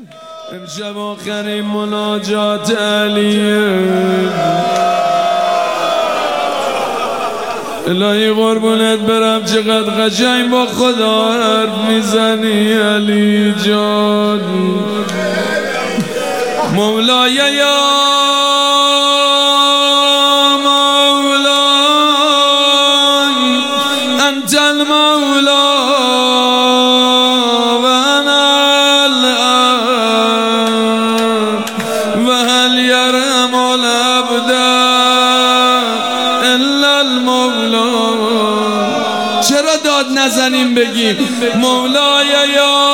امشب آخرین مناجات علیه. الهی قربونت برم چقدر قشنگ با خدا حرف میزنی علی جان. مولای یا مولای انت المولا و انا العبد و هل یرحم العبد الا المولا. چرا داد نزنیم بگیم مولای یا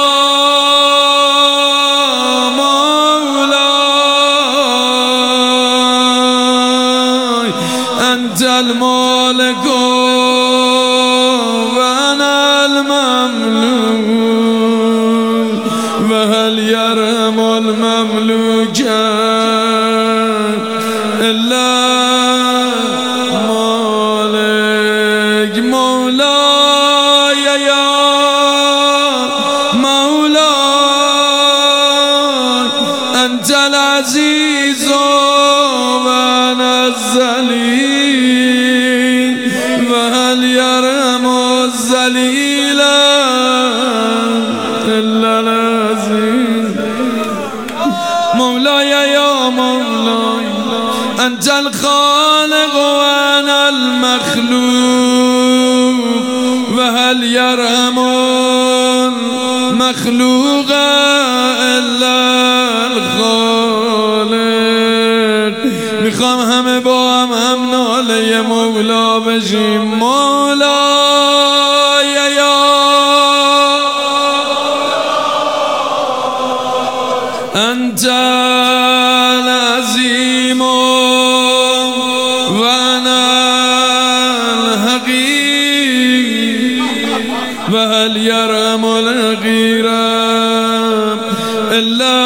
انت المالك وانا المملوك وهل يرحم المملوك الا مالك. مولاي يا مولاي انت العزيز وانا الذليل وهل يرحم الذليل إلا العزيز. مولاي يا مولاي أنت الخالق وأنا المخلوق وهل يرحم المخلوق إلا الخالق. میخوام همه با هم ناله مولا بشیم. مولای یا انت العظیم و انا الحقیر و هل یرحم الحقیر الا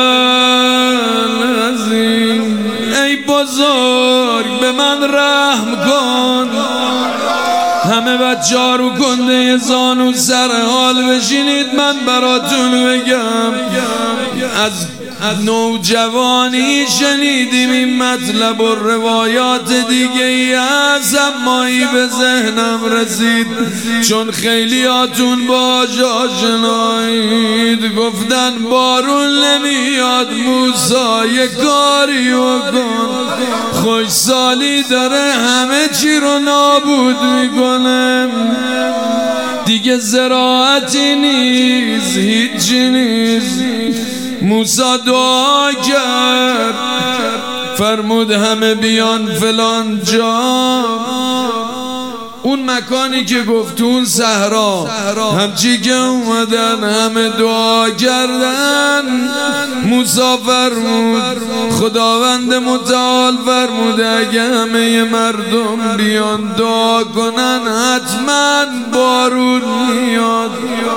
العظیم. ای بزرگ به من رحم کن. همه بچه‌ها رو کنده زانو سر حال بشینید من براتون بگم. از نوجوانی شنیدیم این مطلب و روایات دیگه ای از امایی به ذهنم رسید چون خیلیاتون با آشنایید. گفتن بارون نمیاد موسی یه کاری بکن. خوشسالی داره همه چی رو نابود میکنه. دیگه زراعتی نیست هیچی نیست. موسی دعا کرد فرمود همه بیان فلان جا. اون مکانی که گفت اون صحرا همچی که اومدن همه دعا کردن. موسی فرمود خداوند متعال فرموده اگه همه مردم بیان دعا کنن حتما بارون میاد.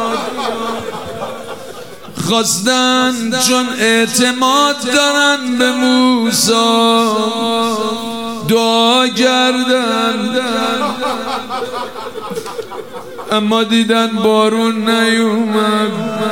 خواستن چون اعتماد دارن به موسی دعا کردن اما دیدن بارون نیومد.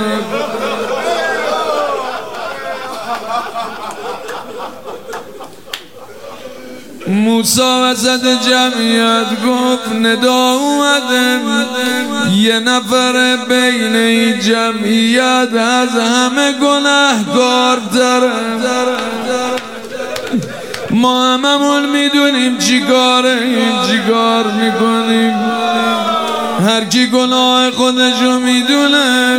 موسی وسط جمعیت گفت ندا اومده یه نفر بین این جمعیت از همه گناهکار داره. ما هممون میدونیم چی کار میکنیم. هر کی گناه خودشو میدونه.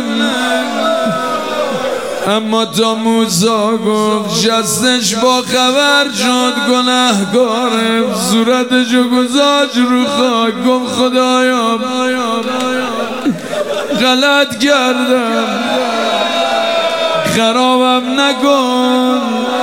اما تا موسی گفت شستش با خبر شد گناهکاره. صورتشو گذاشت رو خاک گفت خدایا غلط کردم خرابم نکن.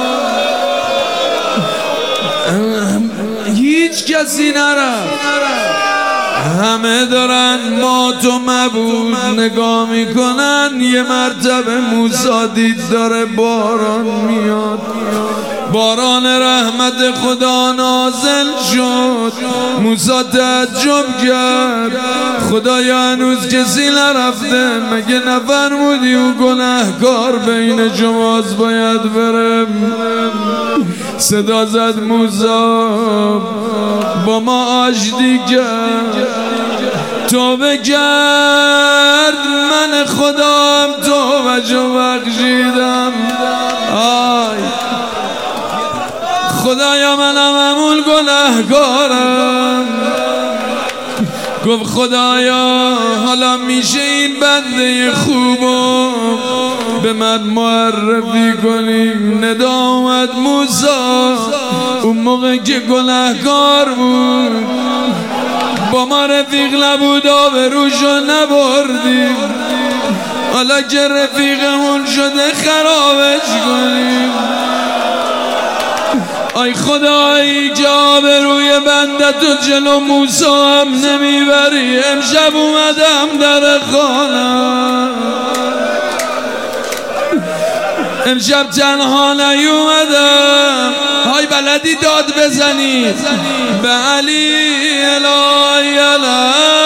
هیچ کسی نرفت. همه دارن ما تو مبود نگاه میکنن. یه مرتبه موسی دید داره باران میاد. باران رحمت خدا نازل شد. موسی تعجب کرد خدایا هنوز کسی نرفته، مگه نفرمودی و گناهکار بین جماز باید برم؟ صدا زد موسی با ما آشتی کرد، توبه کرد من خدام توبه‌شو بخشیدم. آی خدایا منم همون گناهکارم. گفت خدایا حالا میشه این بنده خوبو به من معرفی کنیم؟ ندا اومد موسی اون موقع که گناهکار بود، با ما رفیق نبود آبروشو نبردیم، حالا که رفیقمون شده خرابش کنیم. آی خدایی که آبروی بنده تو جلو موسی هم نمیبری، امشب اومدم در خانه، امشب تنها نیومدم. های بلدی داد بزنی به علی الهی